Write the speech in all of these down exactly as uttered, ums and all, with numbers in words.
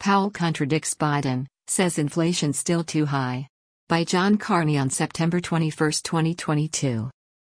Powell contradicts Biden, says inflation still too high. By John Carney on September twenty-first, twenty twenty-two.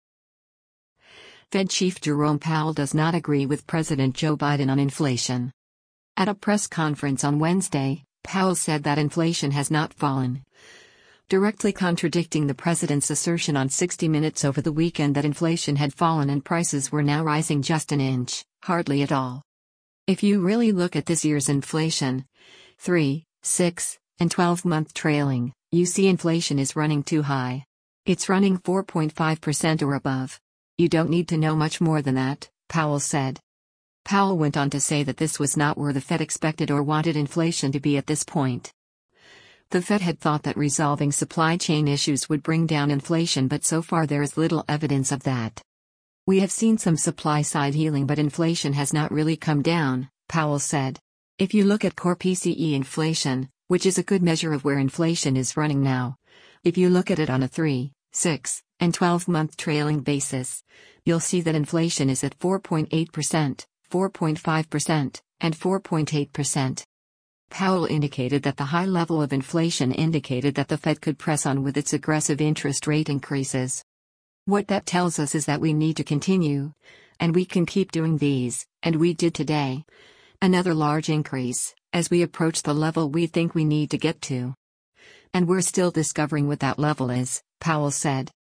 Fed Chief Jerome Powell does not agree with President Joe Biden on inflation. At a press conference on Wednesday, Powell said that inflation has not fallen, directly contradicting the president's assertion on sixty minutes over the weekend that inflation had fallen and prices were now rising just an inch, hardly at all. If you really look at this year's inflation, three, six, and twelve-month trailing, you see inflation is running too high. It's running four point five percent or above. You don't need to know much more than that, Powell said. Powell went on to say that this was not where the Fed expected or wanted inflation to be at this point. The Fed had thought that resolving supply chain issues would bring down inflation, but so far there is little evidence of that. We have seen some supply-side healing, but inflation has not really come down, Powell said. If you look at core P C E inflation, which is a good measure of where inflation is running now, if you look at it on a three, six, and twelve-month trailing basis, you'll see that inflation is at four point eight percent, four point five percent, and four point eight percent. Powell indicated that the high level of inflation indicated that the Fed could press on with its aggressive interest rate increases. What that tells us is that we need to continue, and we can keep doing these, and we did today. Another large increase, as we approach the level we think we need to get to. And we're still discovering what that level is, Powell said.